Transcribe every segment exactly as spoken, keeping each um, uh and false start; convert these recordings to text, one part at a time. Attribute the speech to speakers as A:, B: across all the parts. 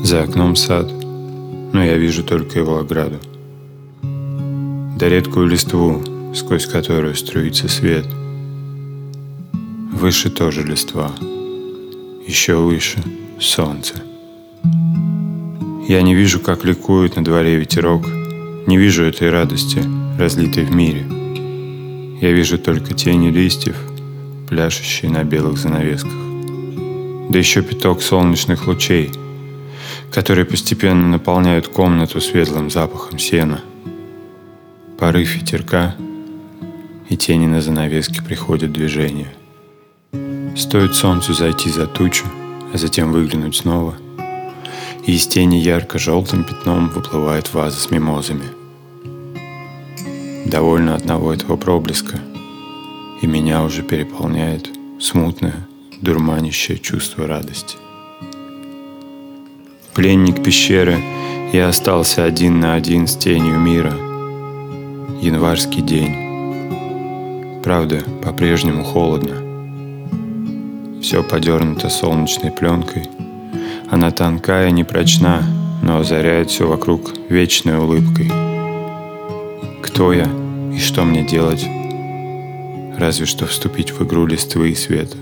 A: За окном сад, но я вижу только его ограду. Да редкую листву, сквозь которую струится свет. Выше тоже листва, еще выше солнце. Я не вижу, как ликует на дворе ветерок, не вижу этой радости, разлитой в мире. Я вижу только тени листьев, пляшущие на белых занавесках. Да еще пяток солнечных лучей, которые постепенно наполняют комнату светлым запахом сена. Порыв ветерка, и тени на занавеске приходят в движение. Стоит солнцу зайти за тучу, а затем выглянуть снова, и из тени ярко-желтым пятном выплывает ваза с мимозами. Довольно одного этого проблеска, и меня уже переполняет смутное, дурманящее чувство радости. Пленник пещеры, я остался один на один с тенью мира. Январский день. Правда, по-прежнему холодно. Все подернуто солнечной пленкой. Она тонкая, непрочна, но озаряет все вокруг вечной улыбкой. Кто я и что мне делать? Разве что вступить в игру листвы и света.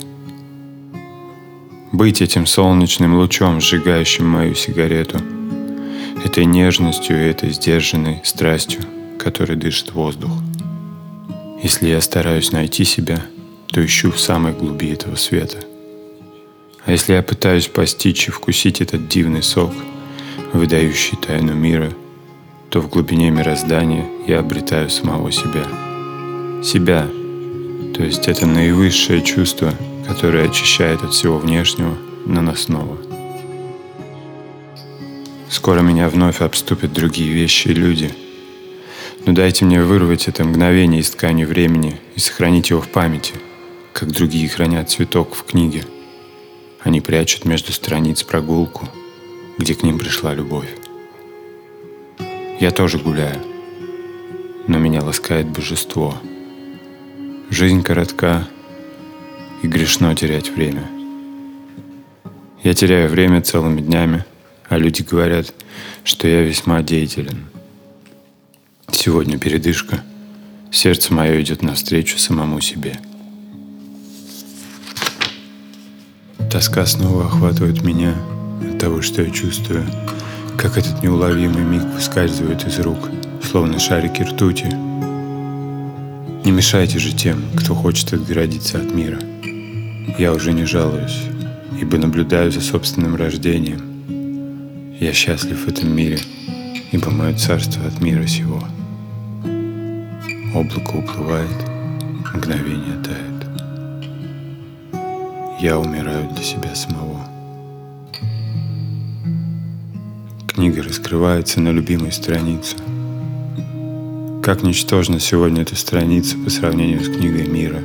A: Быть этим солнечным лучом, сжигающим мою сигарету, этой нежностью и этой сдержанной страстью, которой дышит воздух. Если я стараюсь найти себя, то ищу в самой глуби этого света. А если я пытаюсь постичь и вкусить этот дивный сок, выдающий тайну мира, то в глубине мироздания я обретаю самого себя. Себя, то есть это наивысшее чувство, которое очищает от всего внешнего, наносного. Скоро меня вновь обступят другие вещи и люди. Но дайте мне вырвать это мгновение из ткани времени и сохранить его в памяти, как другие хранят цветок в книге. Они прячут между страниц прогулку, где к ним пришла любовь. Я тоже гуляю, но меня ласкает божество. Жизнь коротка, и грешно терять время. Я теряю время целыми днями, а люди говорят, что я весьма деятелен. Сегодня передышка. Сердце мое идет навстречу самому себе. Тоска снова охватывает меня от того, что я чувствую, как этот неуловимый миг выскальзывает из рук, словно шарики ртути. Не мешайте же тем, кто хочет отгородиться от мира. Я уже не жалуюсь, ибо наблюдаю за собственным рождением. Я счастлив в этом мире, ибо мое царство от мира сего. Облако уплывает, мгновение тает. Я умираю для себя самого. Книга раскрывается на любимой странице. Как ничтожна сегодня эта страница по сравнению с книгой мира.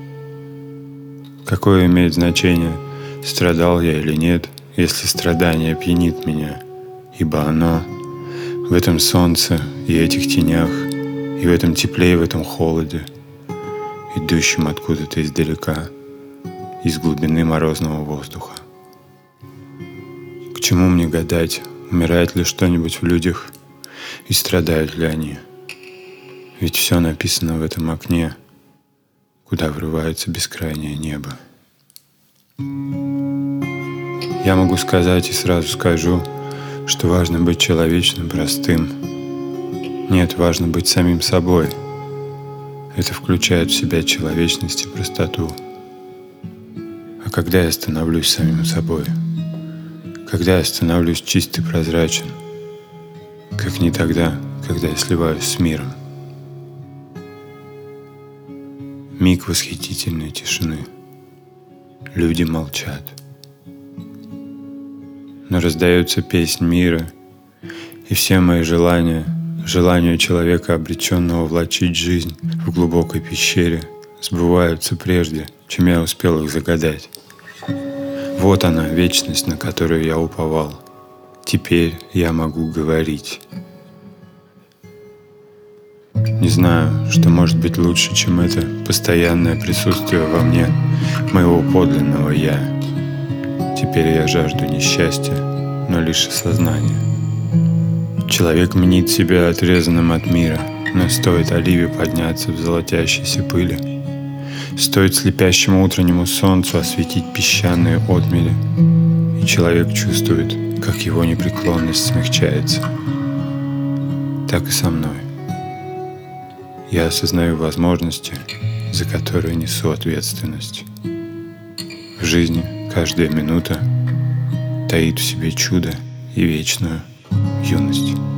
A: Какое имеет значение, страдал я или нет, если страдание пьянит меня, ибо оно в этом солнце и этих тенях, и в этом тепле, и в этом холоде, идущем откуда-то издалека, из глубины морозного воздуха. К чему мне гадать, умирает ли что-нибудь в людях и страдают ли они? Ведь все написано в этом окне, куда врывается бескрайнее небо. Я могу сказать и сразу скажу, что важно быть человечным, простым. Нет, важно быть самим собой. Это включает в себя человечность и простоту. А когда я становлюсь самим собой? Когда я становлюсь чист и прозрачен? Как не тогда, когда я сливаюсь с миром. Миг восхитительной тишины. Люди молчат. Но раздается песнь мира, и все мои желания, желания человека, обреченного влачить жизнь в глубокой пещере, сбываются прежде, чем я успел их загадать. Вот она, вечность, на которую я уповал. Теперь я могу говорить. Не знаю, что может быть лучше, чем это постоянное присутствие во мне моего подлинного «Я». Теперь я жажду не счастья, но лишь осознание. Человек мнит себя отрезанным от мира, но стоит оливе подняться в золотящейся пыли, стоит слепящему утреннему солнцу осветить песчаные отмели, и человек чувствует, как его непреклонность смягчается. Так и со мной. Я осознаю возможности, за которые несу ответственность. В жизни каждая минута таит в себе чудо и вечную юность.